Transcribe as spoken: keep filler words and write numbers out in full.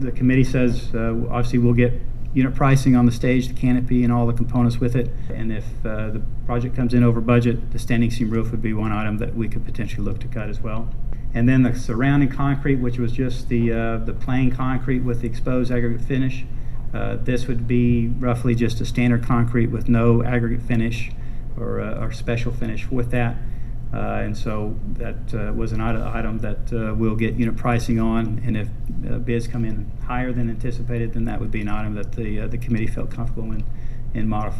the committee says, uh, obviously we'll get unit pricing on the stage, the canopy, and all the components with it. And if uh, the project comes in over budget, the standing seam roof would be one item that we could potentially look to cut as well. And then the surrounding concrete, which was just the uh, the plain concrete with the exposed aggregate finish. Uh, this would be roughly just a standard concrete with no aggregate finish or, uh, or special finish with that. Uh, and so that uh, was an item that uh, we'll get unit pricing on, and if uh, bids come in higher than anticipated, then that would be an item that the uh, the committee felt comfortable in, in modifying.